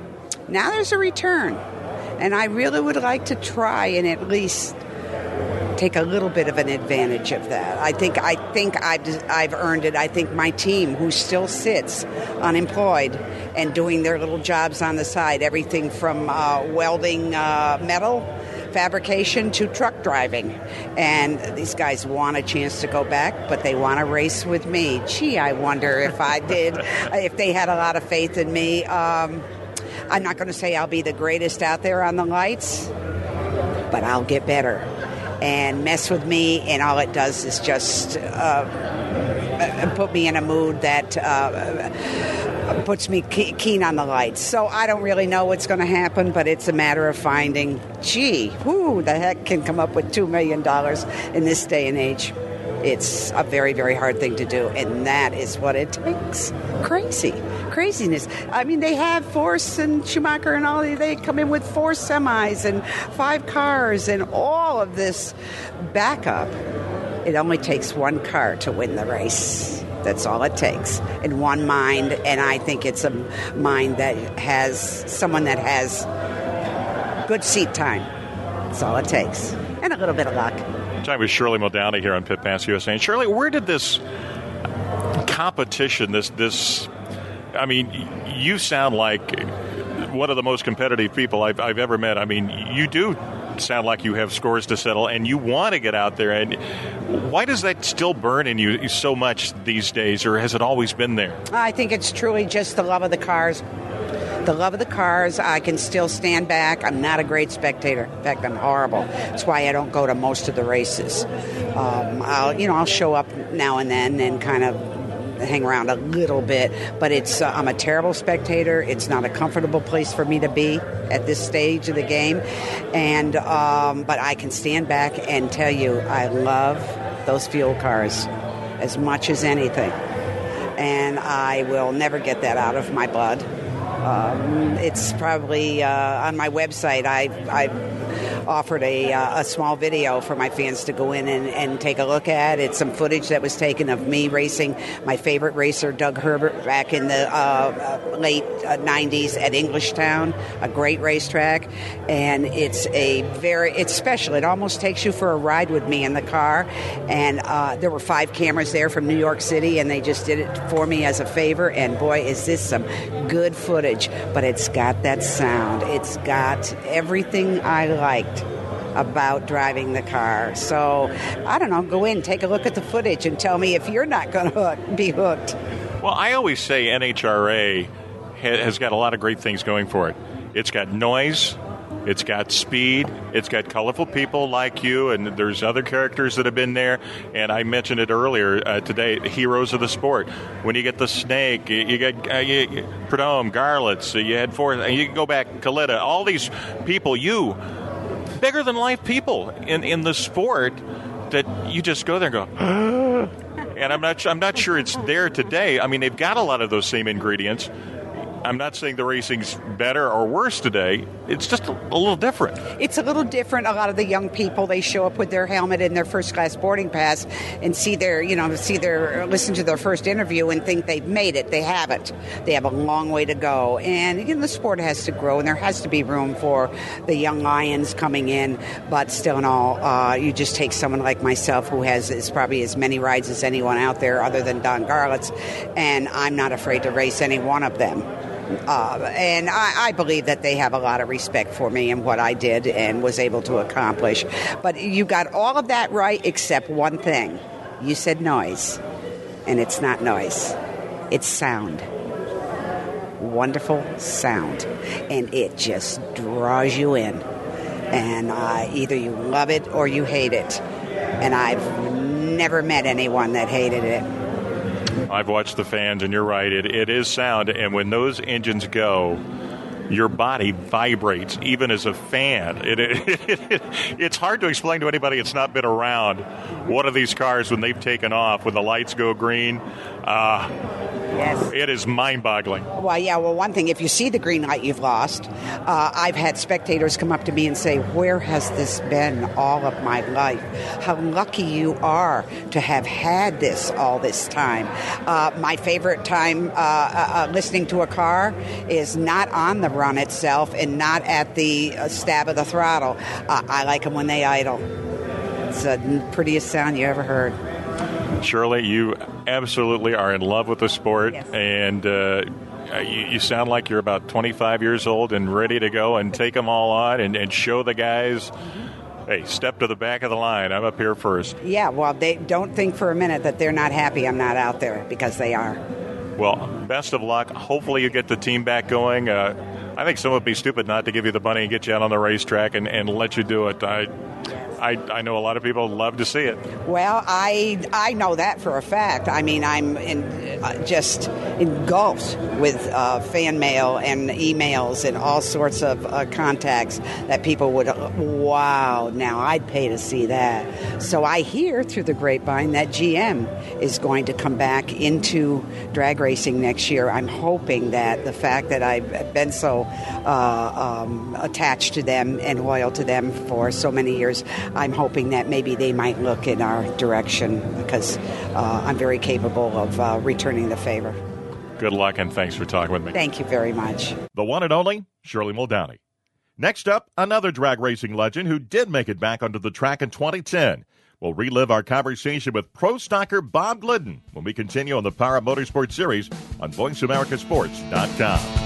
return, and I really would like to try and at least take a little bit of an advantage of that. I think I've earned it. I think my team, who still sits unemployed and doing their little jobs on the side, everything from welding metal fabrication to truck driving, and these guys want a chance to go back, but they want to race with me. Gee, I wonder if I did, if they had a lot of faith in me. I'm not going to say I'll be the greatest out there on the lights, but I'll get better. And mess with me, and all it does is just put me in a mood that puts me keen on the lights. So I don't really know what's going to happen, but it's a matter of finding, who the heck can come up with $2 million in this day and age? It's a very, very hard thing to do, and that is what it takes. Craziness. I mean, they have Force and Schumacher and all, they come in with 4 semis and 5 cars and all of this backup. It only takes one car to win the race. That's all it takes. And one mind, and I think it's a mind that has someone that has good seat time. That's all it takes. And a little bit of luck. Time with Shirley Muldowney here on Pit Pass USA. And Shirley, where did this competition, I mean, you sound like one of the most competitive people I've ever met. I mean, you do sound like you have scores to settle and you want to get out there. And why does that still burn in you so much these days, or has it always been there? I think it's truly just the love of the cars. The love of the cars. I can still stand back. I'm not a great spectator. In fact, I'm horrible. That's why I don't go to most of the races. I'll show up now and then and kind of hang around a little bit, but I'm a terrible spectator. It's not a comfortable place for me to be at this stage of the game, and but I can stand back and tell you I love those fuel cars as much as anything, and I will never get that out of my blood. It's probably on my website. I've offered a small video for my fans to go in and take a look at. It's some footage that was taken of me racing my favorite racer, Doug Herbert, back in the late 90s at Englishtown, a great racetrack. And it's special. It almost takes you for a ride with me in the car. And there were 5 cameras there from New York City, and they just did it for me as a favor. And boy, is this some good footage. But it's got that sound. It's got everything I liked about driving the car. So, I don't know, go in, take a look at the footage and tell me if you're not going to be hooked. Well, I always say NHRA has got a lot of great things going for it. It's got noise, it's got speed, it's got colorful people like you, and there's other characters that have been there. And I mentioned it earlier today, heroes of the sport. When you get the Snake, you get Prudhomme, Garlitz, you had Forrest, and you can go back, Kalita, all these people, bigger than life people in the sport that you just go there and go, and I'm not sure it's there today. I mean, they've got a lot of those same ingredients. I'm not saying the racing's better or worse today. It's just a little different. It's a little different. A lot of the young people, they show up with their helmet and their first class boarding pass and listen to their first interview and think they've made it. They haven't. They have a long way to go. And the sport has to grow, and there has to be room for the young lions coming in. But still in all, you just take someone like myself who has probably as many rides as anyone out there other than Don Garlitz, and I'm not afraid to race any one of them. And I believe that they have a lot of respect for me and what I did and was able to accomplish. But you got all of that right except one thing. You said noise, and it's not noise. It's sound. Wonderful sound. And it just draws you in. And either you love it or you hate it. And I've never met anyone that hated it. I've watched the fans, and you're right. It is sound, and when those engines go, your body vibrates, even as a fan. It's hard to explain to anybody that's not been around one of these cars when they've taken off, when the lights go green. Yes. It is mind-boggling. Well, one thing, if you see the green light, you've lost. I've had spectators come up to me and say, where has this been all of my life? How lucky you are to have had this all this time. My favorite time listening to a car is not on the run itself and not at the stab of the throttle. I like them when they idle. It's the prettiest sound you ever heard. Shirley, you absolutely are in love with the sport, yes. And you sound like you're about 25 years old and ready to go and take them all on and show the guys, hey, step to the back of the line. I'm up here first. Yeah, well, they don't think for a minute that they're not happy I'm not out there, because they are. Well, best of luck. Hopefully you get the team back going. I think someone would be stupid not to give you the money and get you out on the racetrack and let you do it. I know a lot of people love to see it. Well, I know that for a fact. I mean, I'm just engulfed with fan mail and emails and all sorts of contacts that people would, wow, now I'd pay to see that. So I hear through the grapevine that GM is going to come back into drag racing next year. I'm hoping that the fact that I've been so attached to them and loyal to them for so many years, I'm hoping that maybe they might look in our direction, because I'm very capable of returning the favor. Good luck, and thanks for talking with me. Thank you very much. The one and only Shirley Muldowney. Next up, another drag racing legend who did make it back onto the track in 2010. We'll relive our conversation with pro stocker Bob Glidden when we continue on the Power Up Motorsports Series on VoiceAmericaSports.com.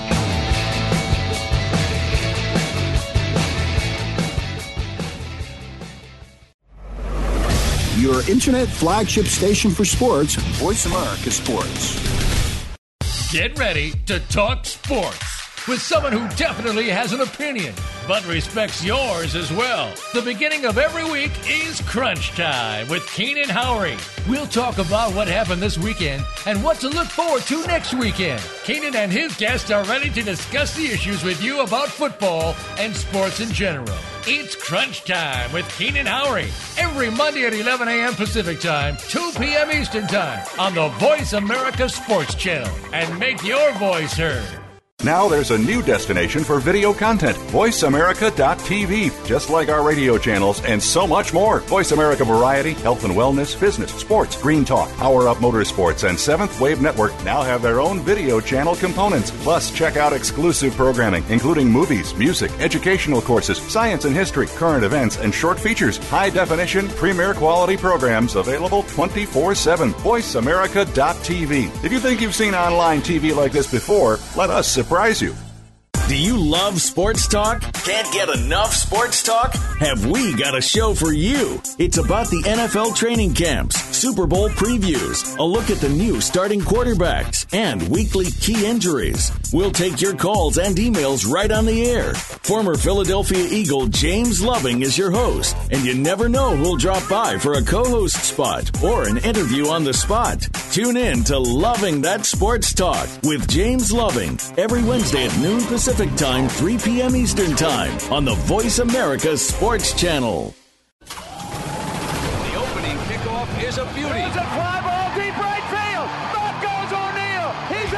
Your internet flagship station for sports, Voice America Sports. Get ready to talk sports with someone who definitely has an opinion, but respects yours as well. The beginning of every week is Crunch Time with Keenan Howery. We'll talk about what happened this weekend and what to look forward to next weekend. Keenan and his guests are ready to discuss the issues with you about football and sports in general. It's Crunch Time with Keenan Howery every Monday at 11 a.m. Pacific Time, 2 p.m. Eastern Time on the Voice America Sports Channel. And make your voice heard. Now there's a new destination for video content, VoiceAmerica.tv. Just like our radio channels and so much more. Voice America Variety, Health and Wellness, Business, Sports, Green Talk, Power Up Motorsports, and Seventh Wave Network now have their own video channel components. Plus, check out exclusive programming, including movies, music, educational courses, science and history, current events, and short features. High-definition, premier quality programs available 24/7. VoiceAmerica.tv. If you think you've seen online TV like this before, let us surprise you. Do you love sports talk? Can't get enough sports talk? Have we got a show for you? It's about the NFL training camps, Super Bowl previews, a look at the new starting quarterbacks, and weekly key injuries. We'll take your calls and emails right on the air. Former Philadelphia Eagle James Loving is your host, and you never know who'll drop by for a co-host spot or an interview on the spot. Tune in to Loving That Sports Talk with James Loving every Wednesday at noon Pacific Time, 3 p.m. Eastern Time on the Voice America Sports Channel. The opening kickoff is a beauty. It's a fly ball deep right field. Back goes O'Neal. He's at the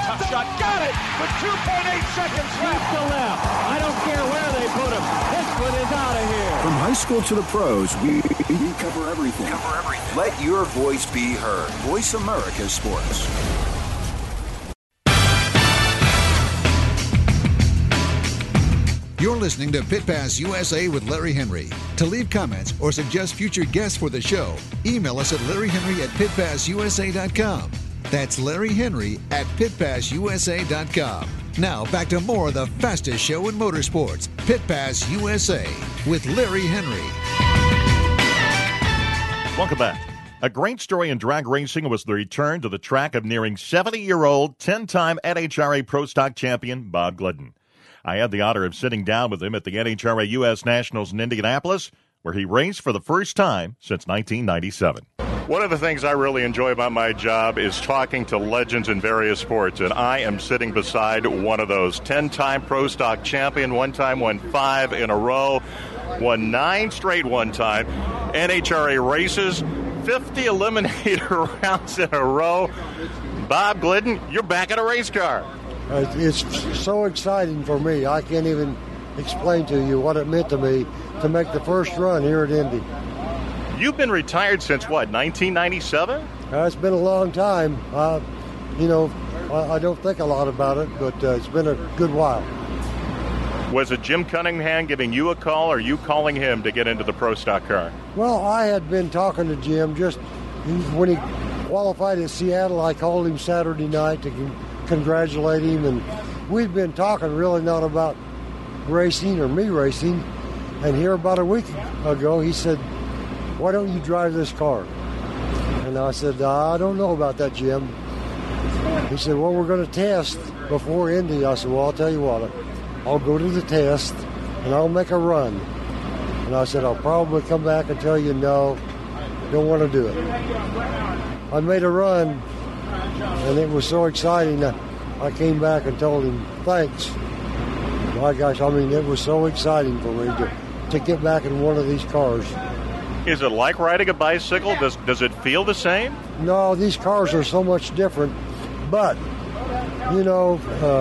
got it with 2.8 seconds left. To left. I don't care where they put him. This one is out of here. From high school to the pros, we cover everything. Let your voice be heard. Voice America Sports. You're listening to Pit Pass USA with Larry Henry. To leave comments or suggest future guests for the show, email us at larryhenry@pitpassusa.com. That's Larry Henry at pitpassusa.com. Now back to more of the fastest show in motorsports, Pit Pass USA with Larry Henry. Welcome back. A great story in drag racing was the return to the track of nearing 70-year-old, 10-time NHRA Pro Stock champion Bob Glidden. I had the honor of sitting down with him at the NHRA U.S. Nationals in Indianapolis, where he raced for the first time since 1997. One of the things I really enjoy about my job is talking to legends in various sports, and I am sitting beside one of those. 10-time Pro Stock champion, one time won 5 in a row, won 9 straight one time, NHRA races, 50 eliminator rounds in a row. Bob Glidden, you're back in a race car. It's so exciting for me. I can't even explain to you what it meant to me to make the first run here at Indy. You've been retired since, what, 1997? It's been a long time. I don't think a lot about it, but it's been a good while. Was it Jim Cunningham giving you a call, or you calling him to get into the Pro Stock car? Well, I had been talking to Jim just when he qualified in Seattle. I called him Saturday night to congratulate him, and we'd been talking really not about racing or me racing. And here about a week ago, he said, "Why don't you drive this car?" And I said, "I don't know about that, Jim." He said, "Well, we're going to test before Indy." I said, "Well, I'll tell you what, I'll go to the test and I'll make a run." And I said, "I'll probably come back and tell you, no, don't want to do it." I made a run, and it was so exciting that I came back and told him, "Thanks." My gosh, I mean, it was so exciting for me to get back in one of these cars. Is it like riding a bicycle? Does it feel the same? No, these cars are so much different. But, you know,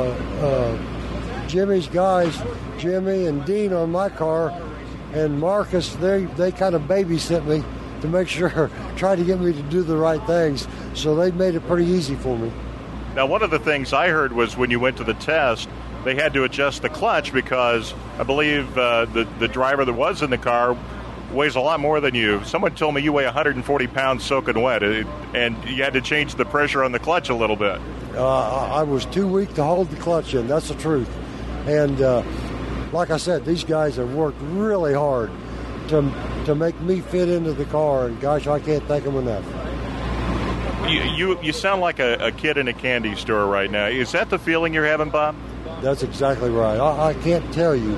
Jimmy's guys, Jimmy and Dean on my car, and Marcus, they kind of babysit me to make sure, try to get me to do the right things. So they made it pretty easy for me. Now, one of the things I heard was when you went to the test, they had to adjust the clutch because I believe the driver that was in the car weighs a lot more than you. Someone told me you weigh 140 pounds soaking wet, and you had to change the pressure on the clutch a little bit. I was too weak to hold the clutch in. That's the truth. And like I said, these guys have worked really hard to make me fit into the car, and gosh, I can't thank them enough. You sound like a kid in a candy store right now. Is that the feeling you're having, Bob? That's exactly right. I can't tell you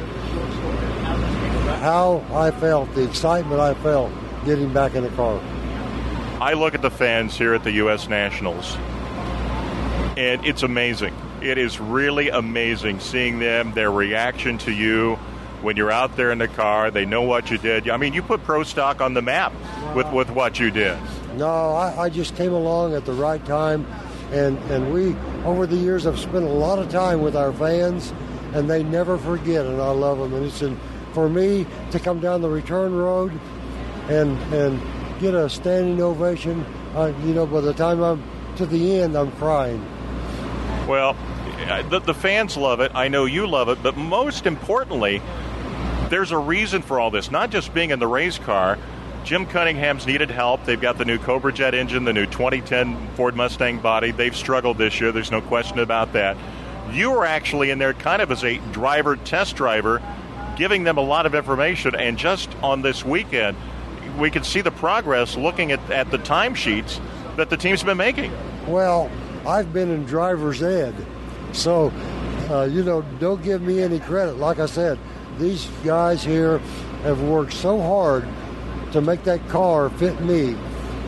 how I felt, the excitement I felt getting back in the car. I look at the fans here at the U.S. Nationals, and it's amazing. It is really amazing seeing them, their reaction to you when you're out there in the car. They know what you did. I mean, you put Pro Stock on the map with what you did. No, I just came along at the right time, and we, over the years, have spent a lot of time with our fans, and they never forget, and I love them. And it's for me to come down the return road and get a standing ovation, by the time I'm to the end, I'm crying. Well, the fans love it. I know you love it, but most importantly, there's a reason for all this, not just being in the race car. Jim Cunningham's needed help. They've got the new Cobra Jet engine, the new 2010 Ford Mustang body. They've struggled this year. There's no question about that. You were actually in there kind of as a test driver, giving them a lot of information. And just on this weekend, we could see the progress looking at the timesheets that the team's been making. Well, I've been in driver's ed, so, don't give me any credit. Like I said, these guys here have worked so hard to make that car fit me.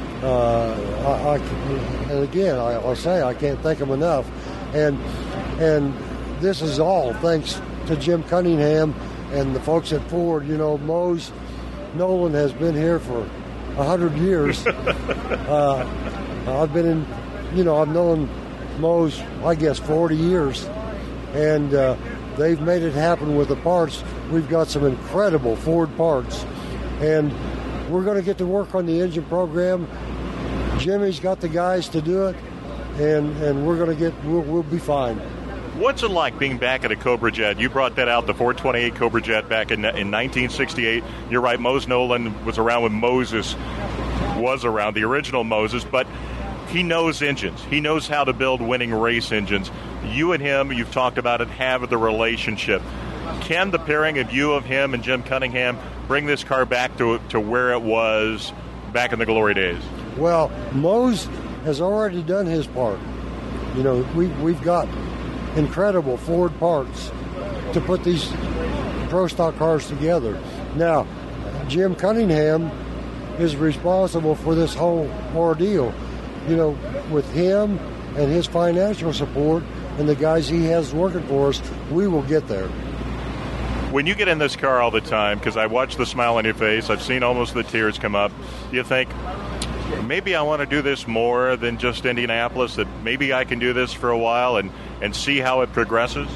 And again, I'll say I can't thank them enough. And this is all thanks to Jim Cunningham and the folks at Ford. Mose Nolan has been here for 100 years. I've been in, I've known Mo's, I guess, 40 years. And they've made it happen with the parts. We've got some incredible Ford parts. And we're going to get to work on the engine program. Jimmy's got the guys to do it. And we're going to we'll be fine. What's it like being back at a Cobra Jet? You brought that out, the 428 Cobra Jet, back in 1968. You're right, Mose Nolan was around when Moses was around, the original Moses, but he knows engines. He knows how to build winning race engines. You and him, you've talked about it, have the relationship. Can the pairing of you, of him, and Jim Cunningham bring this car back to where it was back in the glory days? Well, Mose has already done his part. You know, we've got incredible Ford parts to put these pro stock cars together. Now, Jim Cunningham is responsible for this whole ordeal. You know, with him and his financial support and the guys he has working for us, we will get there. When you get in this car all the time, because I watch the smile on your face, I've seen almost the tears come up, you think, maybe I want to do this more than just Indianapolis, that maybe I can do this for a while and see how it progresses?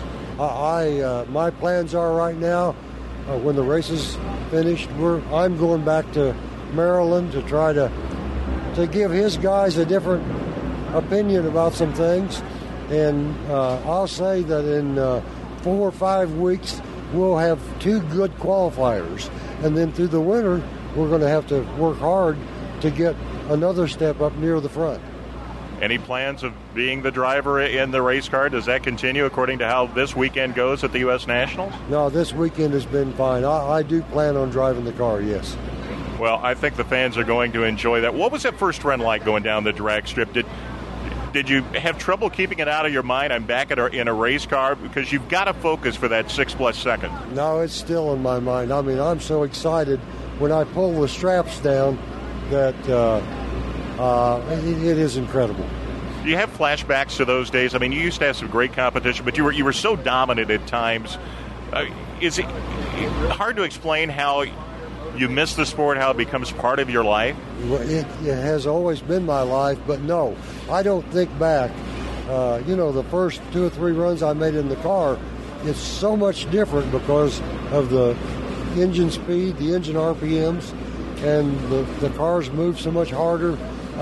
My plans are right now, when the race is finished, I'm going back to Maryland to try to give his guys a different opinion about some things. And I'll say that in 4 or 5 weeks, we'll have 2 good qualifiers. And then through the winter, we're going to have to work hard to get another step up near the front. Any plans of being the driver in the race car? Does that continue according to how this weekend goes at the U.S. Nationals? No, this weekend has been fine. I do plan on driving the car, yes. Well, I think the fans are going to enjoy that. What was that first run like going down the drag strip? Did you have trouble keeping it out of your mind? I'm back in a race car, because you've got to focus for that 6+ seconds. No, it's still in my mind. I mean, I'm so excited when I pull the straps down that it is incredible. Do you have flashbacks to those days? I mean, you used to have some great competition, but you were so dominant at times. Is it hard to explain how you miss the sport, how it becomes part of your life? Well, it has always been my life, but no, I don't think back. The first 2 or 3 runs I made in the car, it's so much different because of the engine speed, the engine RPMs, and the cars move so much harder.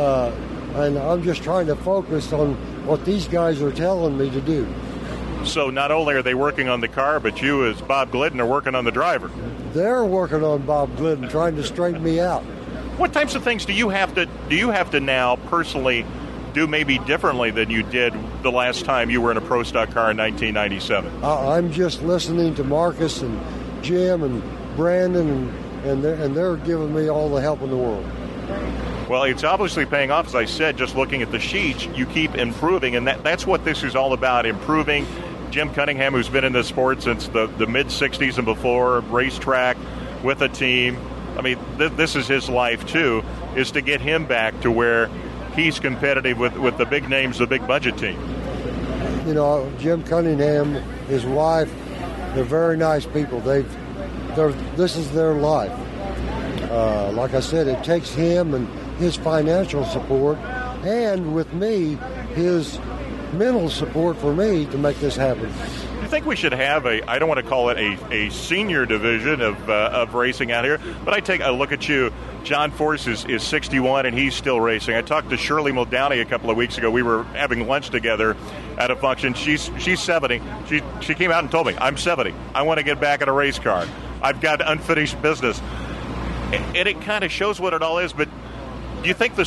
And I'm just trying to focus on what these guys are telling me to do. So not only are they working on the car, but you as Bob Glidden are working on the driver. They're working on Bob Glidden, trying to straighten me out. What types of things do you have to now personally do maybe differently than you did the last time you were in a pro stock car in 1997? I'm just listening to Marcus and Jim and Brandon, and they're giving me all the help in the world. Well, it's obviously paying off. As I said, just looking at the sheets, you keep improving, and that's what this is all about, improving. Jim Cunningham, who's been in this sport since the mid-'60s and before, racetrack with a team. I mean, this is his life, too, is to get him back to where he's competitive with the big names, the big budget team. You know, Jim Cunningham, his wife, they're very nice people. This is their life. Like I said, it takes him and his financial support, and with me, his mental support for me to make this happen. You think we should have I don't want to call it a senior division of racing out here, but I take a look at you. John Force is 61 and he's still racing. I talked to Shirley Muldowney a couple of weeks ago. We were having lunch together at a function. She's 70. She came out and told me, I'm 70. I want to get back in a race car. I've got unfinished business. And it kind of shows what it all is, but do you think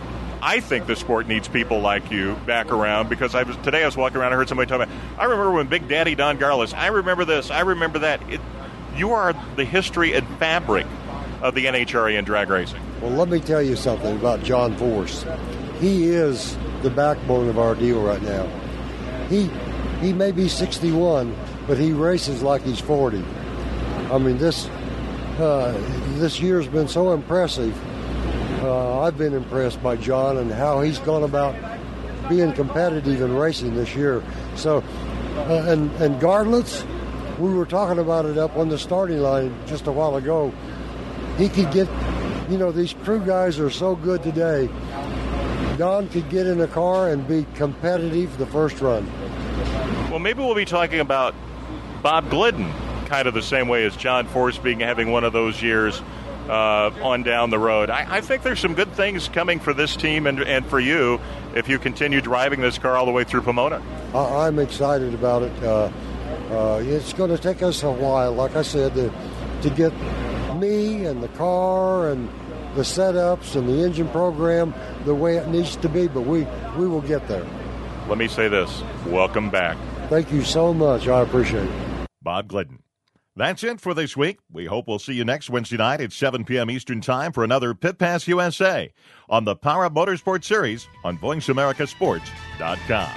I think the sport needs people like you back around, because today I was walking around and heard somebody talking about, I remember when Big Daddy Don Garlis, I remember this, I remember that. You are the history and fabric of the NHRA and drag racing. Well, let me tell you something about John Force. He is the backbone of our deal right now. He may be 61, but he races like he's 40. I mean, this year's been so impressive. I've been impressed by John and how he's gone about being competitive in racing this year. So, and Garlitz, we were talking about it up on the starting line just a while ago. He could get, these crew guys are so good today. Don could get in a car and be competitive the first run. Well, maybe we'll be talking about Bob Glidden kind of the same way as John Forsby having one of those years on down the road. I think there's some good things coming for this team and for you if you continue driving this car all the way through Pomona. I'm excited about it. It's going to take us a while, like I said, to get me and the car and the setups and the engine program the way it needs to be, but we will get there. Let me say this. Welcome back. Thank you so much. I appreciate it. Bob Glidden. That's it for this week. We hope we'll see you next Wednesday night at 7 p.m. Eastern Time for another Pit Pass USA on the Power Up Motorsports Series on VoiceAmericaSports.com.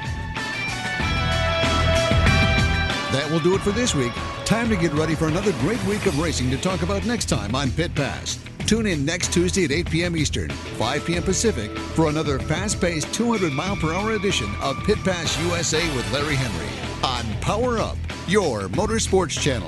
That will do it for this week. Time to get ready for another great week of racing to talk about next time on Pit Pass. Tune in next Tuesday at 8 p.m. Eastern, 5 p.m. Pacific for another fast-paced 200-mile-per-hour edition of Pit Pass USA with Larry Henry on Power Up, your motorsports channel.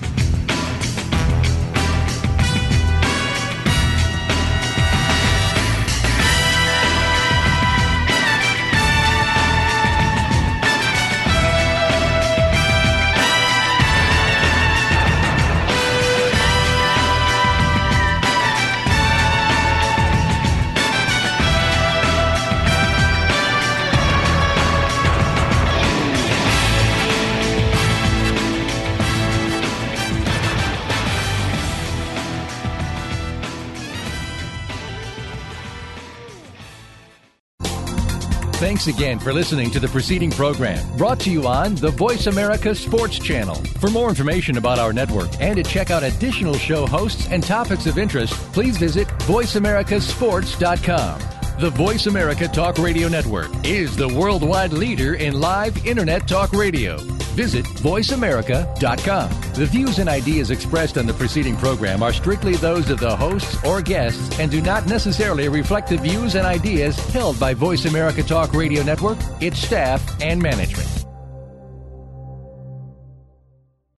Thanks again for listening to the preceding program brought to you on the Voice America Sports Channel. For more information about our network and to check out additional show hosts and topics of interest, please visit VoiceAmericaSports.com. The Voice America Talk Radio Network is the worldwide leader in live Internet talk radio. Visit VoiceAmerica.com. The views and ideas expressed on the preceding program are strictly those of the hosts or guests and do not necessarily reflect the views and ideas held by Voice America Talk Radio Network, its staff, and management.